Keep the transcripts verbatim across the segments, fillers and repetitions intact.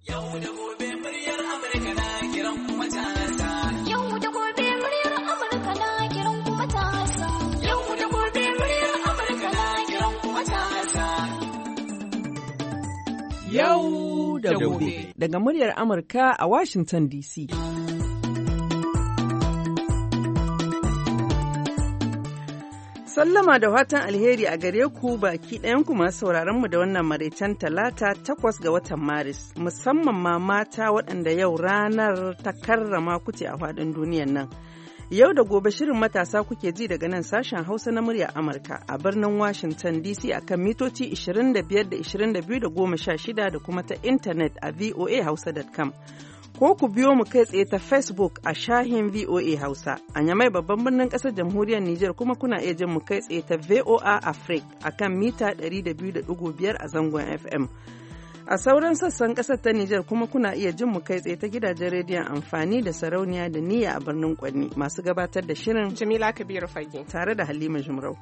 Yau da gobe muryar Amurka na kiran kuma matasa. Yau da gobe muryar Amurka na kiran kuma matasa. Yau da gobe muryar Amurka na kiran kuma matasa. Yau da gobe. Daga muryar Amurka a Washington D C. Sallama da fatan alheri a gare ku baki ɗayanku masu sauraron mu da wannan maraicen talata takwas ga watan Maris, musamman ma mata waɗanda yau ranar ta karrama kuce a faɗin duniyan nan. Yau da gobe shirin matasa kuke ji daga nan sashen Hausa na murya Amurka a birnin Washington D C akan mitoci ishirin da biyar da ishirin da biyu da goma sha shida da kuma ta intanet a v o a hausa dot com. Ko ku biyo mu kai tsaye ta Facebook a shahin V O A Hausa. A Nyamai babban birnin ƙasar jamhuriyar Nijar kuma kuna iya jin mu kai tsaye ta V O A Africa a kan mita ɗari da biyu da ɗigo biyar a zangon F M. A sauran sassan ƙasar ta Nijar kuma kuna iya jin mu kai tsaye ta gidajen rediyon amfani da sarauniya da niyya a birnin Kwanni. Masu gabatar da shirin Jamila Kabiru Fage tare da Halima Jumrau.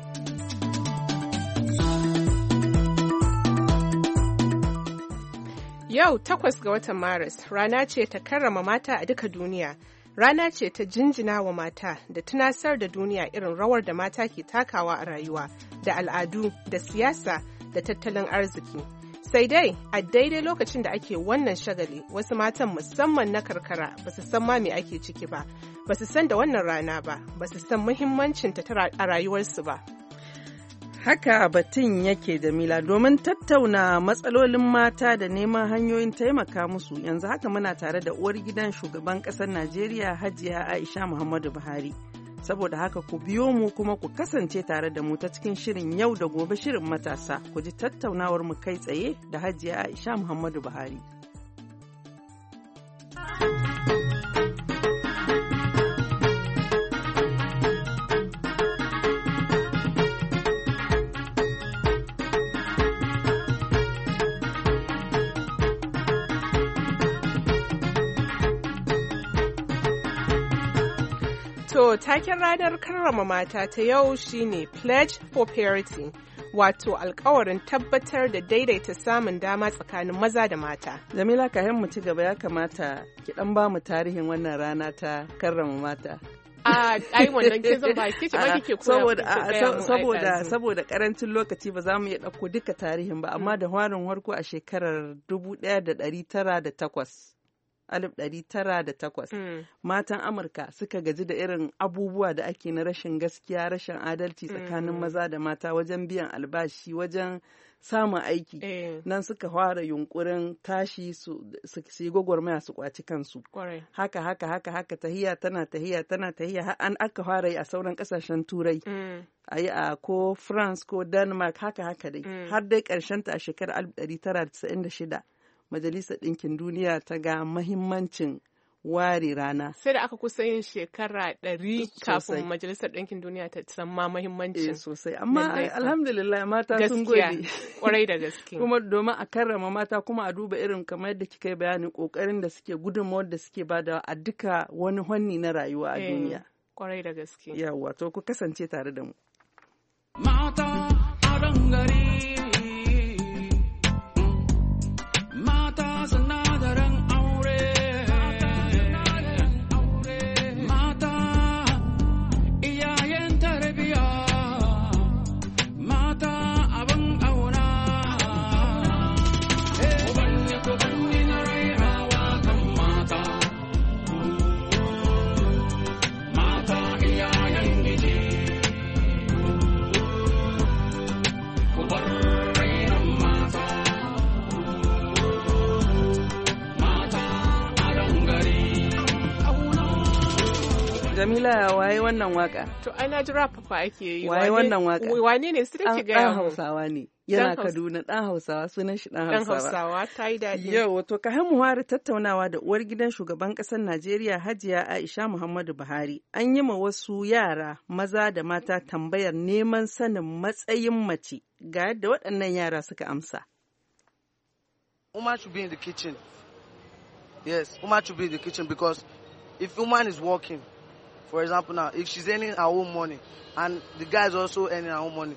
Yau takwas ga watan Maris rana ce ta karrama mata a duka duniya. Rana ce ta jinjina wa mata da tunasar da duniya irin rawar da mata ke takawa a rayuwa, da al'adu, da siyasa, da tattalin arziki. Sai dai, a daidai lokacin da ake wannan shagali, wasu matan musamman na karkara ba su san ma me ake ciki ba, ba su san da wannan rana ba, ba su san muhimmancinta a rayuwarsu ba. Haka batun yake Jamila domin tattauna matsalolin mata da neman hanyoyin taimaka musu yanzu haka muna tare da uwar gidan shugaban ƙasar Najeriya Hajiya Aisha Muhammadu Buhari. Saboda haka ku biyo mu kuma ku kasance tare da mu ta cikin shirin yau da gobe shirin matasa ku ji tattaunawar mu kai tsaye da Hajiya Aisha Muhammadu Buhari. To, taken ranar karrama mata ta yau shine Pledge for Parity, wato alkawarin tabbatar da daidaita samun dama tsakanin maza da mata. Jamila, kayan mu ci gaba ya kamata ki dan ba mu tarihin wannan rana ta karrama mata. A ai wannan ke zan ba ki ce ba kike koya saboda saboda saboda karancin lokaci ba za mu iya dauko duka tarihin ba, amma da harin harko a shekarar dubu ɗaya da ɗari tara da takwas. alif ɗari tara da takwas mm. Matan Amurka suka gaji da irin abubuwa da ake na rashin gaskiya, rashin adalci tsakanin mm. maza da mata wajen biyan albashi, wajen samun aiki. Eh. Nan suka fara yunkurin tashi su yi gwagwarmaya su kwaci kansu. Kwarai. Haka haka haka haka tahiya tana tahiya tana tahiya an aka fara yi a sauran kasashen turai. Mm. A yi a ko France ko Denmark haka haka dai. Mm. Har dai ƙarshen ta a shekarar alif ɗari tara da casa'in da shida. Majalisar Ɗinkin Duniya ta ga mahimmancin ware rana. Sai da aka kusa yin shekara ɗari kafin Majalisar Ɗinkin Duniya ta san ma mahimmancin. Eh, sosai, amma alhamdulillah mata sun gode. Kwarai da gaske. Kuma domin a karrama mata kuma a duba irin kamar yadda kika yi bayanin ƙoƙarin da suke gudunmawar da suke bada a duka wani hanni na rayuwa a duniya. Kwarai da gaske. Yawwa, to ku kasance tare da mu. Mata a dangare. Mata sinadaran aure, mata iyayen tarbiya, mata abin ƙauna. Ubanni ko banni na rairawa kan mata, mata iyayen giji, ku bar rainon mata. Jamila, waye wannan waka? To ai na ji rap fa ake yi. Waye wannan waka? Wane ne su take ga Dan Hausawa ne. Yana Kaduna, dan Hausawa, sunan shi dan Hausawa. Dan Hausawa ta yi daɗi. Yau to ka mu ware tattaunawa da uwar gidan shugaban ƙasar Najeriya Hajiya Aisha Muhammadu Buhari. An yi ma wasu yara maza da mata tambayar neman sanin matsayin mace. Ga yadda waɗannan yara suka amsa. Woman should be in the kitchen. Yes, woman should be in the kitchen because if woman is working, for example now, if she's earning her own money and the guy is also earning her own money,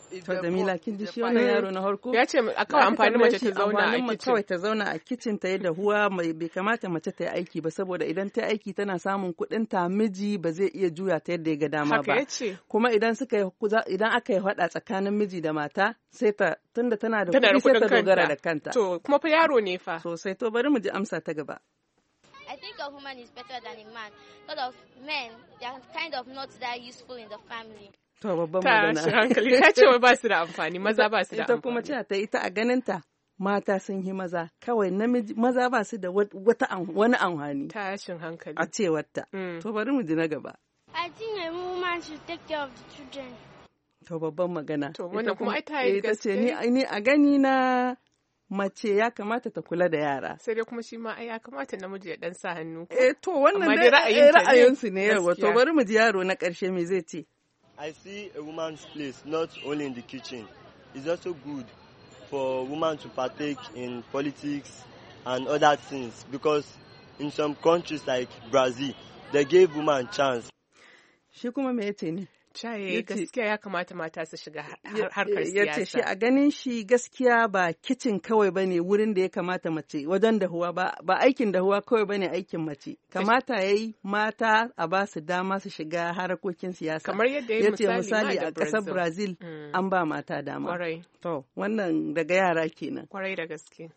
To Jamila kin ji shi wannan yaro na harko? Ya ce a kawai amfanin mace ta zauna a kicin. Kawai ta zauna a kicin ta yi da huwa mai bai kamata mace ta yi aiki ba saboda idan ta yi aiki tana samun kuɗin ta miji ba zai iya juya ta yadda ya ga dama ba. Haka ya ce. Kuma idan suka idan aka yi faɗa tsakanin miji da mata sai ta tunda tana da kuɗi sai ta dogara da kanta. To kuma fa yaro ne fa. Sosai to bari mu ji amsa ta gaba. I think a woman is better than a man. A lot of men, they are kind of not that useful in the family. To babban magana. Ta hankali ta ce ba su da amfani, maza ba su da amfani. Ita kuma ce ta ita a ganinta mata sun yi maza, kawai namiji maza ba su da wata wani amfani. Tashin hankali. A cewarta. Mm. To bari mu ji na gaba. I think a woman should take care of the children. To babban magana. To wannan kuma ai ta yi gaske. Ni ni a gani na mace ya kamata ta kula da yara. Sai dai kuma shi ma ya kamata namiji ya dan sa hannu. Eh to wannan dai ra'ayinsu ne yawa. To bari mu ji yaro na ƙarshe me zai ce. I see a woman's place not only in the kitchen. It's also good for women to partake in politics and other things because in some countries like Brazil, they gave women chance. Shi kuma me yace ne? Caye gaskiya ya kamata mata su shiga harkar siyasa. Yace shi a ganin shi gaskiya ba kicin kawai bane wurin da ya kamata mace wajen dahuwa ba ba aikin dahuwa kawai bane aikin mace. Kamata yayi mata a ba su dama su shiga harkokin siyasa. Kamar yadda yayi misali, misali a ƙasar Brazil mm. an ba mata dama. Kwarai. To wannan daga yara kenan. Kwarai da gaske.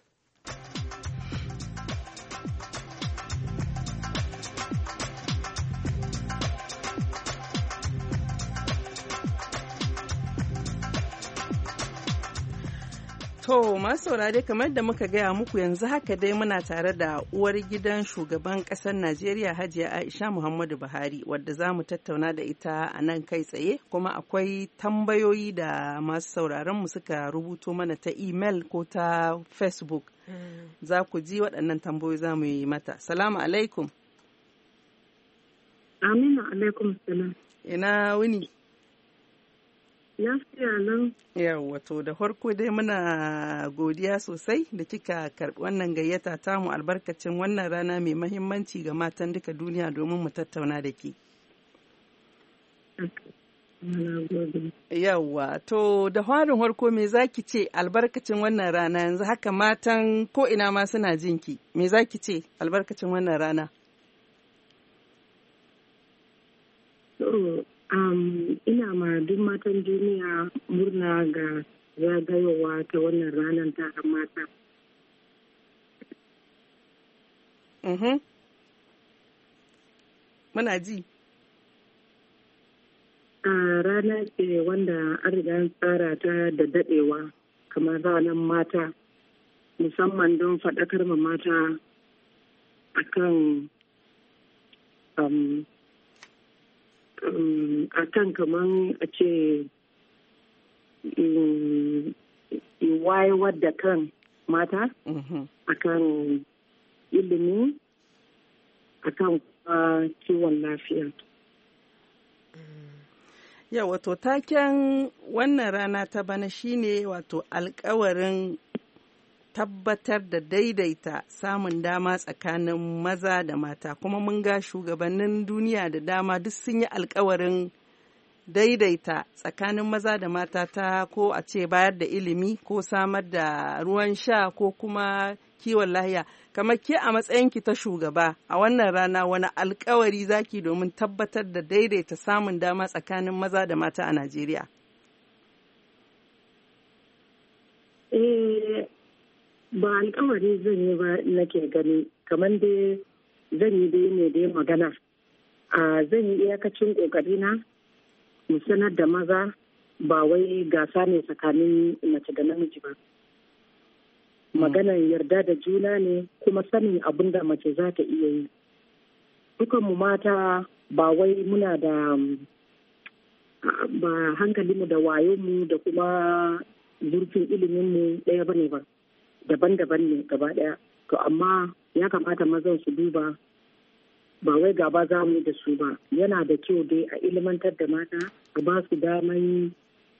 To masu saurare kamar da muka gaya muku yanzu haka dai muna tare da uwar gidan shugaban ƙasar Najeriya Hajiya Aisha Muhammadu Buhari wadda za mu tattauna da ita a nan kai tsaye kuma akwai tambayoyi da masu sauraronmu suka rubuto mana ta email ko ta Facebook. Mm. Za ku ji waɗannan tambayoyi za mu yi mata. Salamu alaikum. Aminu alaikum salam. Ina wuni. Lafiya nan. Yawwa to da farko dai muna godiya sosai da kika karɓi wannan gayyata tamu albarkacin wannan rana mai mahimmanci ga matan duka duniya domin mu tattauna da ke. Yawwa to da farin farko me zaki ce albarkacin wannan rana yanzu haka matan ko ina ma suna jinki me zaki ce albarkacin wannan rana? Um, ina ma duk matan duniya murna ga zagayowa ta wannan ranar taron mata. Mhm. Muna ji. A uh, rana ce wanda an riga tsara ta da dadewa kamar ranar mata musamman don faɗakar ma mata akan um, Um, a kan kamar a ce wayewar da kan mata a kan ilimi a kan kiwon lafiya. Yau wato taken wannan rana ta bana shine wato alkawarin tabbatar da daidaita samun dama tsakanin maza da mata kuma mun ga shugabannin duniya da dama duk sun yi alkawarin daidaita tsakanin maza da mata ta ko a ce bayar da ilimi ko samar da ruwan sha ko kuma kiwon lahiya kamar ke a matsayinki ta shugaba a wannan rana wani alkawari zaki domin tabbatar da daidaita samun dama tsakanin maza da mata a Najeriya? Ba alkawari zan yi ba nake gani kamar dai zan yi dai ne dai magana a zan yi iyakacin kokarina mu sanar da maza ba wai gasa ne tsakanin mace da namiji ba maganar yarda da juna ne kuma sanin abin da mace za ta iya yi dukanmu mata ba wai muna da ba hankalinmu da wayonmu da kuma zurfin iliminmu ɗaya ba ne ba daban-daban ne gaba ɗaya to amma ya kamata mazan su duba ba wai gaba za mu da su ba yana da kyau dai a ilimantar da mata a ba su daman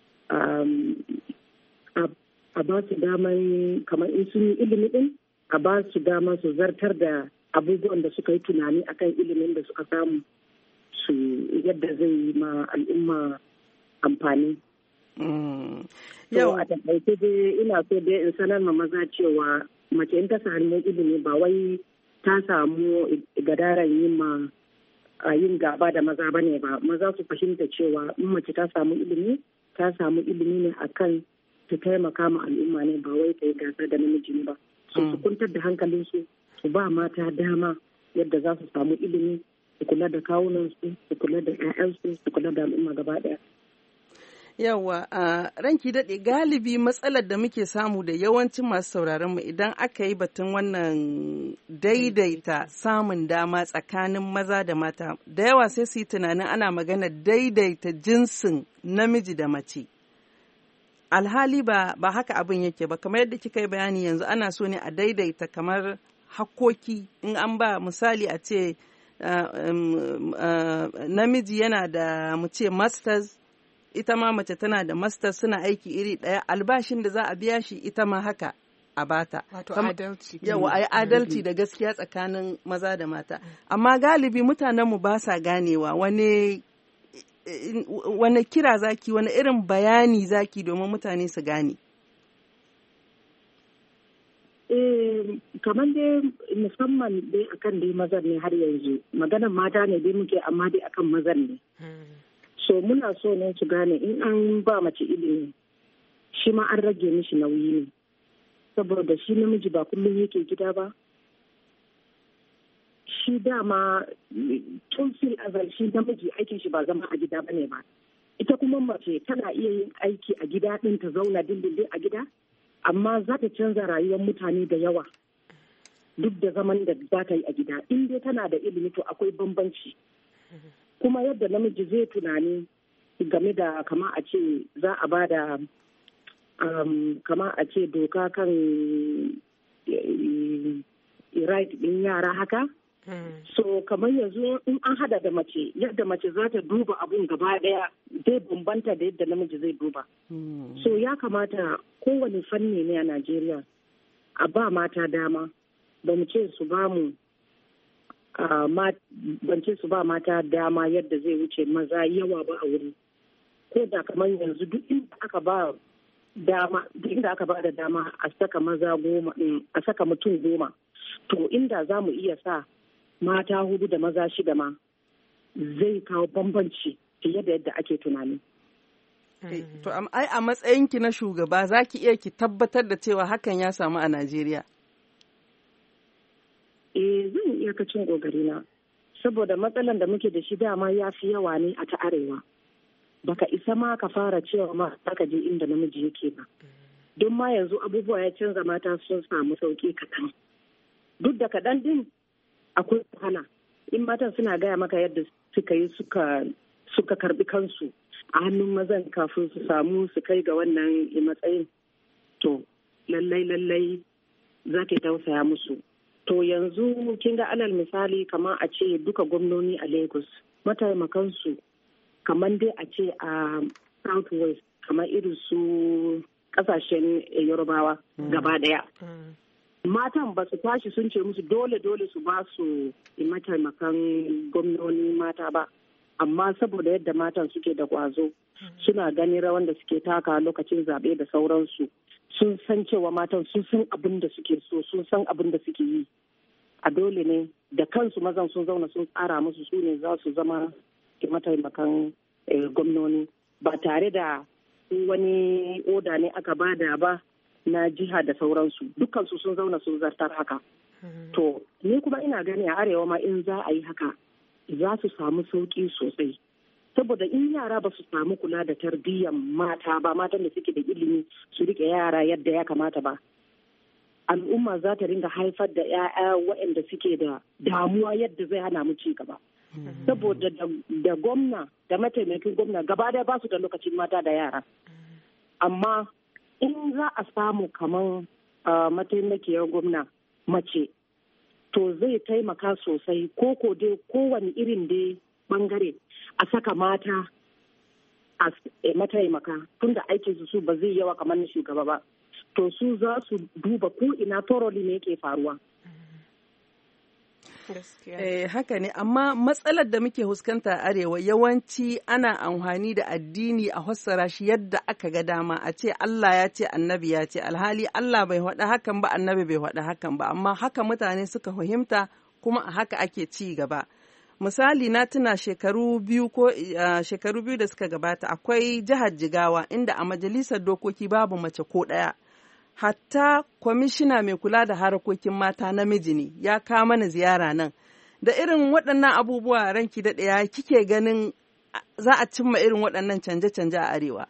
a ba su daman kamar in sun yi ilimi din a ba su daman su zartar da abubuwan da suka yi tunani akan ilimin da suka samu su yadda zai yi ma al'umma amfani Yau a taƙaice dai ina so dai in sanar ma maza cewa mace in ta samu ilimi ba wai ta samu gadaran yin ma a yin gaba da maza bane ba. Maza su fahimta cewa in mace ta samu ilimi ta samu ilimi ne akan ta taimaka ma al'umma ne ba wai ta yi gasa da namiji ba. So su kuntar da hankalinsu su ba mata dama yadda za su samu ilimi su kula da kawunansu su kula da 'ya'yansu su kula da al'umma gaba ɗaya. Yawa, a ranki daɗe galibi matsalar da muke samu da yawancin masu sauraron mu idan aka yi batun wannan daidaita samun dama tsakanin maza da mata, da yawa sai su yi tunanin ana magana daidaita jinsin namiji da mace. Alhali ba, ba haka abin yake ba, kamar yadda kika yi bayani yanzu ana so ne a daidaita kamar hakkoki in an ba misali a ce uh, um, uh, namiji yana da mu ce masters ita ma mace tana da master suna aiki iri ɗaya albashin da za a biya shi ita ma haka a bata. Wato adalci. Yawa a yi adalci da gaskiya tsakanin maza da mata. Amma galibi mutanenmu ba sa ganewa wani wani kira zaki wani irin bayani zaki domin mutane su gane. Eh, kamar dai musamman dai akan dai mazan ne har yanzu maganar mata ne dai muke amma dai akan mazan ne. So muna so ne su gane in an ba mace ilimi shi ma an rage mishi nauyi ne saboda shi namiji ba kullum yake gida ba shi dama tun fil azal shi namiji aikin shi ba zama a gida bane ba ita kuma mace tana iya yin aiki a gida din ta zauna dindindin a gida amma za ta canza rayuwar mutane da yawa duk da zaman da za ta yi a gida in dai tana da ilimi to akwai bambanci kuma yadda namiji zai tunani game da kama a ce za a ba da um, kama a ce doka kan right din yara haka mm. so kamar yanzu in an hada da mace yadda mace za ta duba abun gaba daya zai bambanta da yadda namiji zai duba mm. so ya kamata kowane fanni ne a Najeriya a ba mata dama ba mu ce su ba mu Uh, bance su ba mata dama yadda zai wuce maza yawa ba a wuri ko da kamar yanzu duk inda aka ba dama duk inda aka ba da dama a saka maza goma a saka mutum goma to inda za mu iya sa mata hudu da maza shida ma zai kawo bambanci fiye da yadda ake tunani. To ai a matsayinki na shugaba za ki iya ki tabbatar da cewa hakan ya samu a Najeriya. Eh zan iya kacin na saboda matsalan da muke da shi dama ya fi yawa ne a ta arewa baka isa ma ka fara cewa ma aka je inda namiji yake ba don ma yanzu abubuwa ya canza mata sun samu sauki kaɗan duk da kaɗan din akwai wahala in matan suna gaya maka yadda suka yi suka suka karbi kansu a hannun mazan kafin su samu su kai ga wannan matsayin to lallai lallai za ka tausaya musu. To yanzu kin ga alal misali kamar a ce duka gwamnoni a Lagos mataimakansu kamar dai a ce a South West kamar irin su kasashen Yorubawa gaba daya. Matan ba su tashi sun ce musu dole dole su ba su mataimakan gwamnoni mata ba. Amma saboda yadda matan suke da kwazo suna ganin rawan da suke taka lokacin zaɓe da sauransu. Sun san cewa matan sun san abin da suke so sun san abin da suke yi a dole ne da kansu mazan sun zauna sun tsara musu su ne za su zama mataimakan gwamnoni ba tare da wani oda ne aka bada ba na jiha da sauransu dukansu sun zauna sun zartar haka to ni kuma ina gani a arewa ma in za a yi haka za su samu sauki sosai saboda in yara ba su samu kula da tarbiyyar mata ba matan da suke da ilimi su rike yara yadda ya kamata ba al'umma za ta ringa haifar da 'ya'ya waɗanda suke da damuwa yadda zai hana mu ci gaba saboda da gwamna da mataimakin gwamna gaba da ba su da lokacin mata da yara amma in za a samu kamar mataimakiyar gwamna mace to zai taimaka sosai ko ko dai kowane irin dai bangare a saka mata a mataimaka tunda aikin su ba zai yawa kamar na shugaba ba to su za su duba ko ina toroli ne yake faruwa Eh, haka ne, amma matsalar da muke huskanta a arewa yawanci ana amfani da addini a fassara shi yadda aka ga dama, a ce Allah ya ce annabi ya ce, alhali Allah bai faɗa hakan ba, annabi bai faɗa hakan ba, amma haka mutane suka fahimta kuma a haka ake ci gaba. Misali na tuna shekaru biyu ko uh, shekaru biyu da suka gabata akwai jihar Jigawa inda a majalisar dokoki babu mace ko ɗaya. Hatta kwamishina mai kula da harkokin mata namiji ne ya kawo mana ziyara nan. Da irin waɗannan abubuwa ranki da ɗaya kike ganin za a cimma irin waɗannan canje-canje a arewa?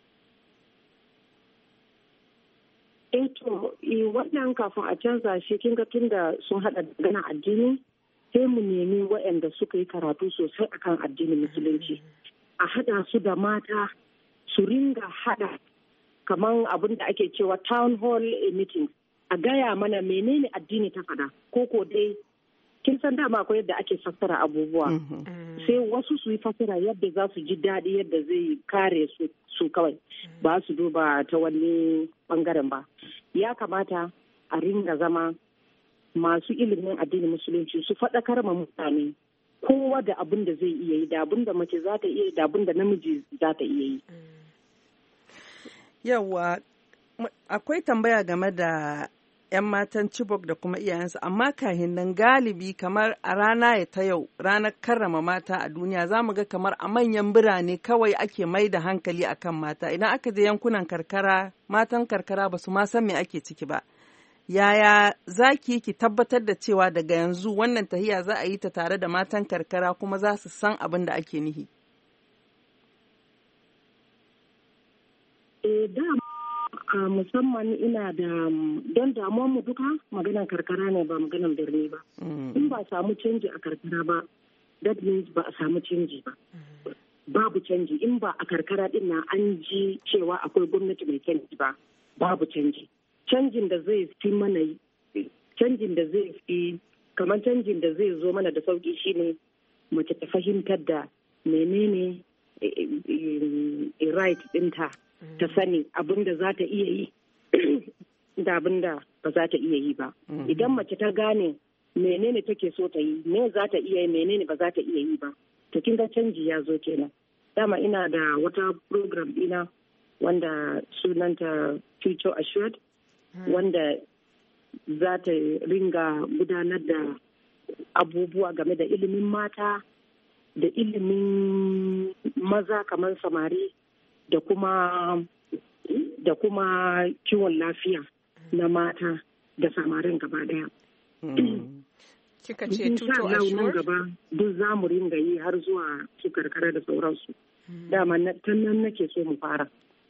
Eh to, wannan kafin a canza shi kin ga tunda sun haɗa gana addini sai mu nemi waɗanda suka yi karatu sosai akan addinin musulunci. A haɗa su da mata su ringa haɗa kamar abin da ake cewa town hall meeting, a gaya mana menene addini ta faɗa ko ko dai kin san dama akwai yadda ake fassara abubuwa sai wasu su yi fassara yadda za su ji daɗi yadda zai kare su su kawai ba su duba ta wani bangaren ba. Ya kamata a ringa zama masu ilimin addinin musulunci su faɗakar ma mutane kowa da abin da zai iya yi, da abin da mace za ta iya yi, da abin da namiji za ta iya yi. Yawwa, akwai tambaya game da 'yan matan Chibok da kuma iyayensu, amma kahin nan galibi kamar a rana ya ta yau, ranar karrama mata a duniya, za mu ga kamar a manyan birane kawai ake mai da hankali akan mata. Idan aka je yankunan karkara, matan karkara ba su ma san me ake ciki ba. Yaya za ki ki tabbatar da cewa daga yanzu wannan tahiya za a yi ta tare da matan karkara kuma za su san abin da ake nihi? Eh, da a musamman ina da don damuwar mu duka maganan karkara ne ba maganan birni ba. In ba samu canji a karkara ba, that means ba a samu canji ba. Babu canji in ba a karkara din na an ji cewa akwai gwamnati mai canji ba, babu canji. Canjin da zai fi mana canjin da zai fi kamar canjin da zai zo mana da sauki shine mace ta fahimtar da menene right ɗinta. Ta sani abin da za ta iya yi da abin da ba za ta iya yi ba. Idan mace ta gane menene take so ta yi, me za ta iya yi, menene ba za ta iya yi ba, to kin ga canji ya zo kenan. Dama ina da wata program ɗina wanda sunanta Future Assured, wanda za ta ringa gudanar da abubuwa game da ilimin mata da ilimin maza kamar samari da kuma da kuma kiwon lafiya na mata da samarin gaba daya. Kika ce tuto a nan gaba duk za mu ringa yi har zuwa su karkara da sauransu. Dama tan nan nake so mu fara.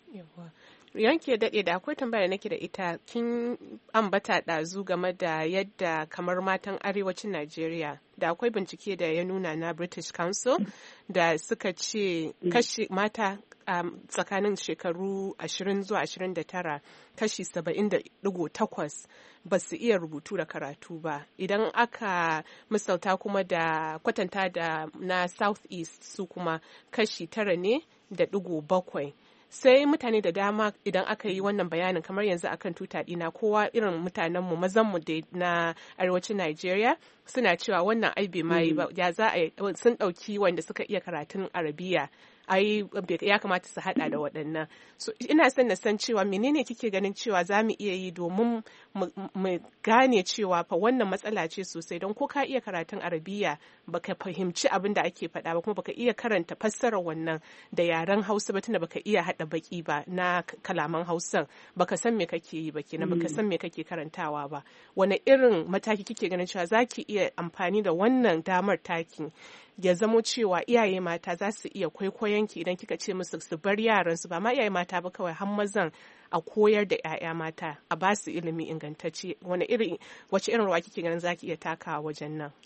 Yanke daɗe da akwai tambaya nake da ita, kin ambata ɗazu game da yadda kamar matan arewacin Najeriya da akwai bincike da ya nuna na British Council da suka ce kashi mata um, tsakanin shekaru ashirin zuwa ashirin da tara kashi saba'in da digo takwas ba su iya rubutu da karatu ba. Idan aka misalta kuma da kwatanta da na South East su kuma kashi tara ne da digo bakwai. Sai mutane da dama idan aka yi wannan bayanin kamar yanzu akan tuta ɗina kowa irin mutanenmu mazanmu da na arewacin Najeriya suna cewa wannan ai bai ma yi ba, ya za a sun ɗauki wanda suka iya karatun Arabiya ai ya kamata su hada da waɗannan. So ina son na san cewa menene kike ganin cewa za mu iya yi domin mu gane cewa fa wannan matsala ce sosai, don ko ka iya karatun Arabiya baka fahimci abin da ake faɗa ba kuma baka iya karanta fassarar wannan da yaren Hausa ba tunda baka iya hada baki ba na kalaman Hausan, baka san me kake yi ba kenan, baka san me kake karantawa ba. Wani irin mataki kike ganin cewa zaki iya amfani da wannan damar taki ya zamo cewa iyaye mata za su iya kwaikwayon ki idan kika ce musu su bar yaran su, ba ma iyaye mata ba kawai har mazan, a koyar da 'ya'ya mata a ba su ilimi ingantacce. Wani irin wace irin rawa kike ganin zaki iya takawa wajen nan?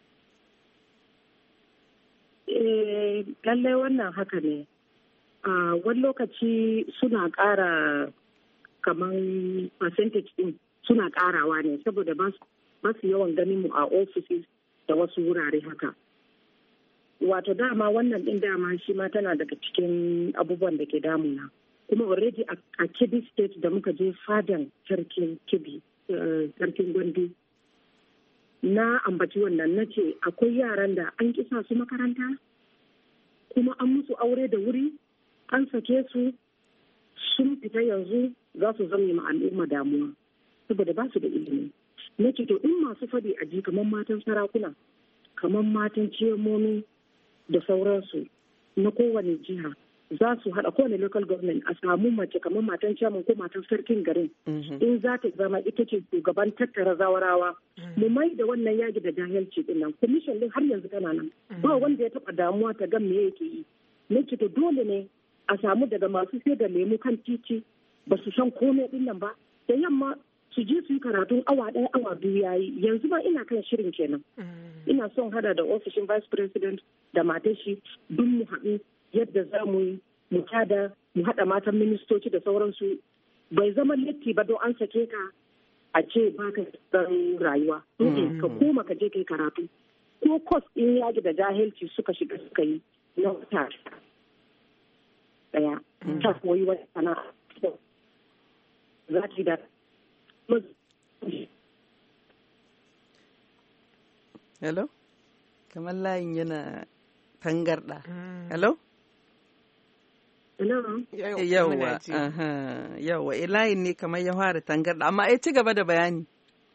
Eh lallai wannan haka ne. A wani lokaci suna ƙara kaman percentage din suna ƙarawa ne saboda ba su yawan ganin mu a offices da wasu wurare haka. Wato dama wannan ɗin dama shi ma tana daga cikin abubuwan da ke damuna. Kuma already a Kebbi State da muka je fadan sarkin Kebbi, sarkin Gwandu, na ambaci wannan na ce akwai yaran da an kisa su makaranta kuma an musu aure da wuri an sake su sun fita yanzu za su zama ma al'umma damuwa saboda ba su da ilimi. Na ce to in masu faɗi a ji kamar matan sarakuna kamar matan ciyamomi da sauransu na kowane jiha za su haɗa kowane local government a samu mace kamar matan chairman ko matan sarkin garin in za ta zama ita ce shugaban tattara zawarawa mu mai da wannan yaki da jahilci din nan commission din har yanzu tana nan ba wanda ya taɓa damuwa ta ga me yake yi. Na ce to dole ne a samu daga masu sai da lemu kan titi ba su san komai din nan ba da yamma su je su yi karatun awa ɗaya awa biyu yayi. Yanzu ba ina kan shirin kenan ina son hada da ofishin vice president da matashi duk mu haɗu yadda za mu yi mu tada mu haɗa matan ministoci da sauransu. Bai zama latti ba don an sake ka a ce ba ka san rayuwa ka koma ka je kai karatu ko kos in yaƙi da jahilci suka shiga suka yi na wata ɗaya ta koyi wata sana'a za ta yi da hello kamar layin yana tangarɗa. hello Yawwa, yawwa, layin ne kamar ya fara tangarda, amma ai ci gaba da bayani.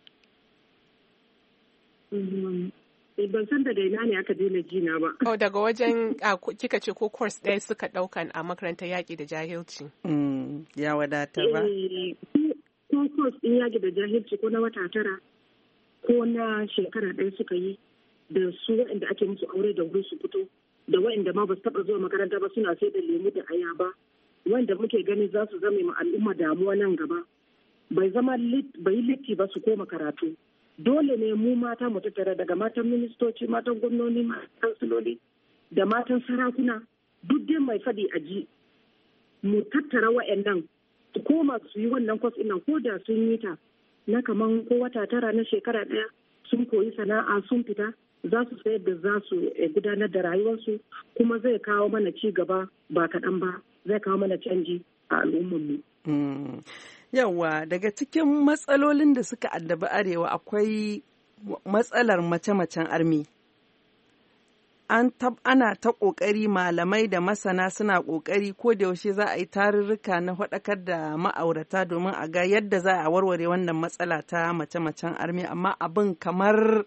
Ban san daga ina ne aka daina jina ba. Oh, daga wajen kika ce ko course ɗaya suka ɗaukan a makarantar yaƙi da jahilci. Ya wadatar ba. Ko course ɗin yaƙi da jahilci ko na wata tara ko na shekara ɗaya suka yi da su waɗanda ake musu aure da wuri su fito. Da waɗanda ma ba su taɓa zuwa makaranta ba suna sai da lemu da ayaba wanda muke gani za su zama ma al'umma damuwa nan gaba bai zama bai litti ba su koma karatu. Dole ne mu mata mu tattara daga matan ministoci matan gwamnoni matan kansiloli da matan sarakuna duk dai mai faɗi a ji mu tattara waɗannan su koma su yi wannan kwas ina ko da sun yi ta na kaman ko wata tara na shekara ɗaya sun koyi sana'a sun fita za su sayar da za su gudanar da rayuwarsu kuma zai kawo mana ci gaba ba kaɗan ba zai kawo mana canji a al'ummarmu. Mm. Yawwa daga cikin matsalolin da suka addabi arewa akwai matsalar mace-macen armi. An tab ana ta ƙoƙari malamai da masana suna ƙoƙari ko da yaushe za a yi tarurruka na faɗakar da ma'aurata domin a ga yadda za a warware wannan matsala ta mace-macen armi amma abin kamar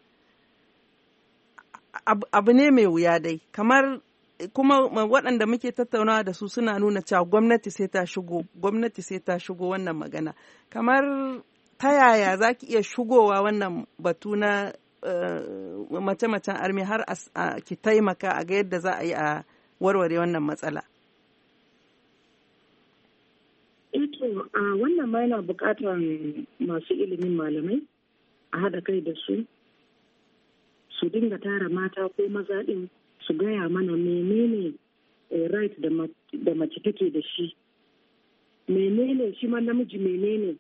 abu ne mai wuya dai kamar kuma waɗanda muke tattaunawa da su suna nuna cewa gwamnati sai ta shigo gwamnati sai ta shigo wannan magana kamar ta yaya za ki iya shigowa wannan batu na mace-macen armi har ki taimaka a ga yadda za a yi a warware wannan matsala. Ito wannan ma yana buƙatar masu ilimin malamai a haɗa kai da su su dinga tara mata ko maza ɗin su gaya mana menene right da mace take da shi menene shi ma namiji menene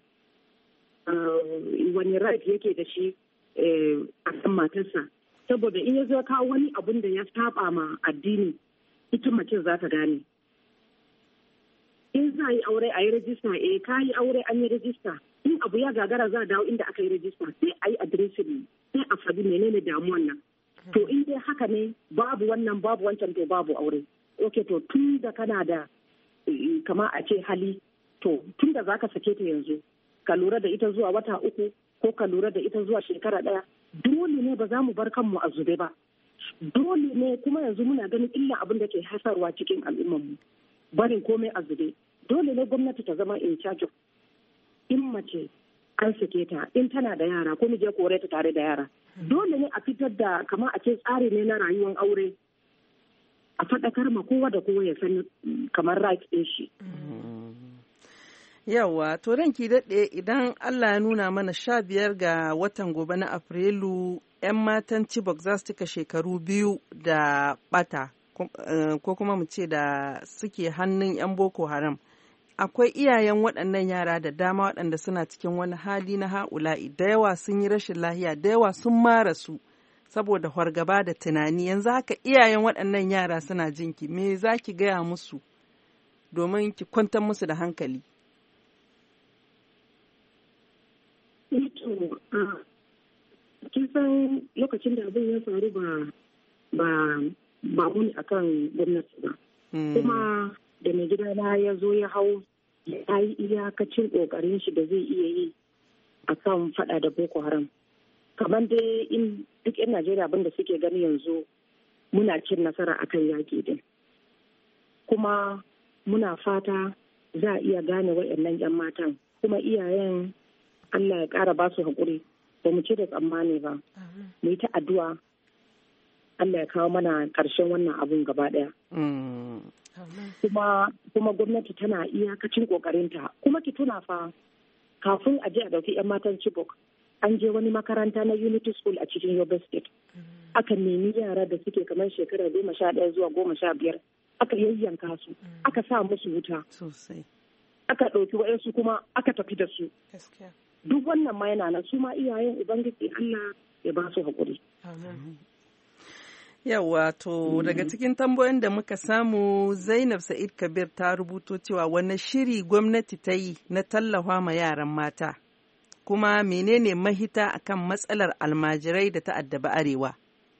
wani right yake da shi a kan matarsa saboda in ya zo kawo wani abun da ya saba ma addini ita mace za ta gane in za a yi aure a yi rajista eh ka yi aure an yi rajista in abu ya gagara za a dawo inda aka yi rajista sai a yi adireshin sai a faɗi menene damuwan nan to in dai haka ne babu wannan babu wancan to babu aure ok to tun da kana da kama a ce hali to tun da za ka sake ta yanzu ka lura da ita zuwa wata uku ko ka lura da ita zuwa shekara ɗaya dole ne ba za mu bar kanmu a zube ba dole ne kuma yanzu muna ganin illa abin da ke hasarwa cikin al'ummarmu barin komai a zube dole ne gwamnati ta zama in charge in mace an sake ta in tana da yara ko je kore ta tare da yara dole ne a fitar da kamar a ce tsari ne na rayuwar aure a faɗakar ma kowa da kowa ya san kamar right ɗin shi. Yawwa, to ranki daɗe idan Allah ya nuna mana sha biyar ga watan gobe na Afrilu 'yan matan Chibok za su cika shekaru biyu da ɓata ko kuma mu ce da suke hannun 'yan Boko Haram. Akwai iyayen waɗannan yara da dama waɗanda suna cikin wani hali na ha'ula'i da yawa sun yi rashin lahiya da yawa sun mara su saboda fargaba da tunani yanzu haka iyayen waɗannan yara suna jinki me za ki gaya musu domin ki kwantar musu da hankali. kin san lokacin da abin ya faru ba ba ba mun akan gwamnati ba. Kuma da mai gidana ya zo ya hau ya yi iyakacin kokarin shi da zai iya yi a kan fada da Boko Haram. Kamar dai in duk 'yan Najeriya abinda suke gani yanzu muna cin nasara akan yaƙi din. Kuma muna fata za a iya gane waɗannan 'yan matan. Kuma iyayen Allah ya ƙara ba su haƙuri. Ba mu ci da tsammani ba. Mu yi ta addu'a Allah ya kawo mana ƙarshen wannan abun gaba ɗaya. Kuma kuma gwamnati tana iyakacin ƙoƙarinta. Kuma ki tuna fa kafin a je a ɗauki 'yan matan Chibok an je wani makaranta na Unity School a cikin Yobe State. Aka nemi yara da suke kamar shekara goma sha ɗaya zuwa goma sha biyar. Aka yayyanka su. Aka sa musu wuta. Sosai. Aka ɗauki wa'yansu kuma aka tafi da su. Duk wannan ma yana nan su ma iyayen Ubangiji Allah ya ba su haƙuri. Yawa to daga cikin tambayoyin da muka samu Zainab Sa'id Kabir ta rubuto cewa wani shiri gwamnati ta yi na tallafa ma yaran mata kuma menene mahita akan matsalar almajirai da ta addaba arewa.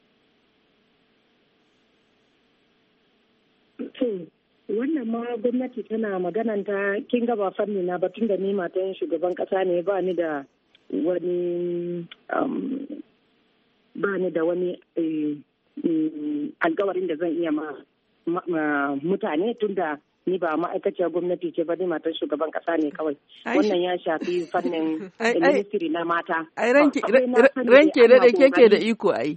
To wannan ma gwamnati tana magananta kin ga ba fanni na batun da ni matan shugaban kasa ne ba ni da wani ba ni da wani alkawarin da zan iya ma mutane tun da ni ba ma'aikaciyar gwamnati ce ba ni matan shugaban kasa ne kawai. Wannan ya shafi fannin ministry na mata. Ai ranke daɗe keke da iko ai.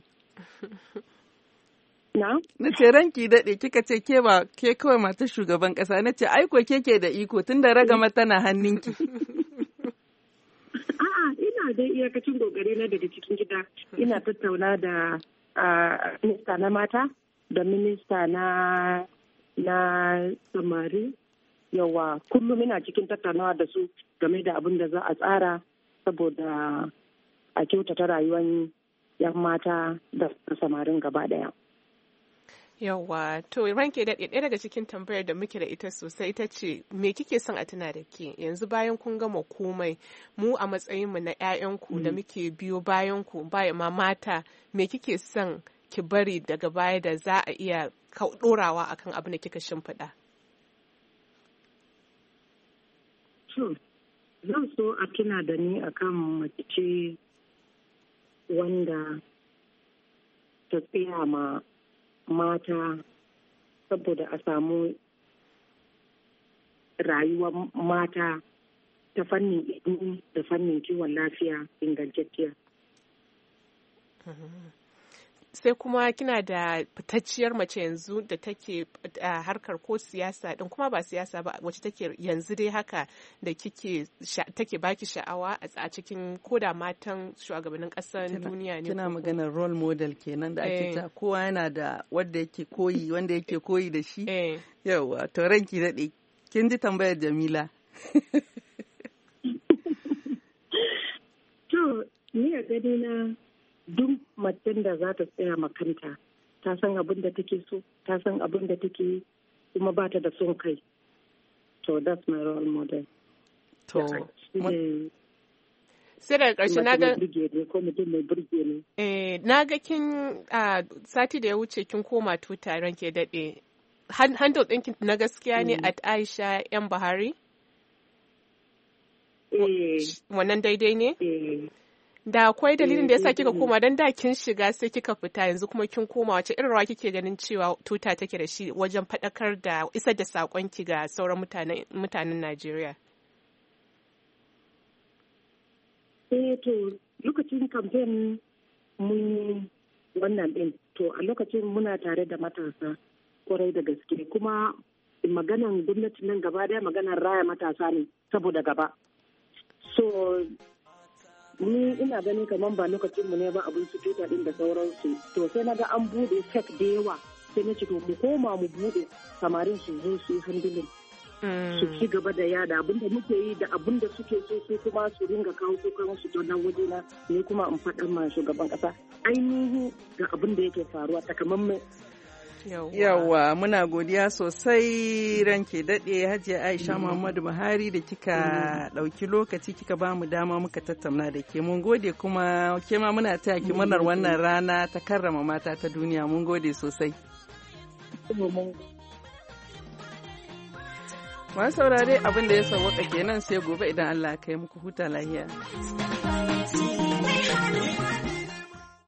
Na? Na ce ranki daɗe kika ce ke ba ke kawai matan shugaban kasa na ce aiko keke da iko tun da ragama tana hannunki. A'a ina dai iyakacin gogare na daga cikin gida ina tattauna da minista na mata da minista na na samari yawa kullum ina cikin tattaunawa da su game da abin da za a tsara saboda a kyautata rayuwar yan mata da samarin gaba daya. Yawwa, to ranke daɗe ɗaya daga cikin tambayar da muke da ita sosai ita ce me kike son a tuna da ke yanzu bayan kun gama komai mu a matsayinmu na 'ya'yanku da muke biyo bayan ku baya ma mata me kike son ki bari daga baya da za a iya ɗorawa akan abin da kika shimfiɗa? Zan so a tuna da ni akan mace wanda ta tsaya ma mata saboda a samu rayuwar mata ta fannin ilimi da fannin kiwon lafiya ingantacciya. Sai kuma kina da fitacciyar mace yanzu da take a harkar ko siyasa din kuma ba siyasa ba wacce take yanzu dai haka da kike take baki sha'awa a cikin koda matan shugabannin ƙasar duniya ne. Kina maganar role model kenan da ake ta kowa yana da wanda yake koyi wanda yake koyi da shi. Yawa to ranki daɗe kin ji tambayar Jamila. To ni a gani na duk macen da za ta tsaya makanta ta san abin da take so ta san abin da take yi kuma ba ta da son kai, to that's my role model. To sai daga ƙarshe na ga ko mutum mai burge ne. Eh na ga kin sati da ya wuce kin koma tuta ranke daɗe. Handle ɗinkin na gaskiya ne at Aisha yan Buhari? Eh. Wannan daidai ne? Eh. Da akwai dalilin da ya sa kika koma don da kin shiga sai kika fita yanzu kuma kin koma wace irin rawa kike ganin cewa tuta take da shi wajen faɗakar da isar da saƙonki ga sauran mutanen Najeriya? Eh to lokacin kamfen mun wannan ɗin to a lokacin muna tare da matasa kwarai da gaske kuma maganan gwamnati nan gaba daya maganar raya matasa ne saboda gaba. So ni ina ganin kamar ba lokacin mu ne ba abin su tuta din da sauransu to sai na ga an bude sek da yawa sai na ce to mu koma mu bude samarin su zo su yi handling su ci gaba da yada abin da muke yi da abin da suke so su kuma su ringa kawo su kan su don waje na ne kuma in faɗa ma shugaban ƙasa ainihi ga abin da yake faruwa takamaiman. Yawwa muna godiya sosai ranke daɗe Hajiya Aisha Muhammadu Buhari da kika ɗauki lokaci kika ba mu dama muka tattauna da ke. Mun gode kuma ke ma muna taya ki murnar wannan rana ta karrama mata ta duniya. Mun gode sosai. Masu saurare abin da ya sauwaka kenan sai gobe idan Allah ya kai muku huta lahiya.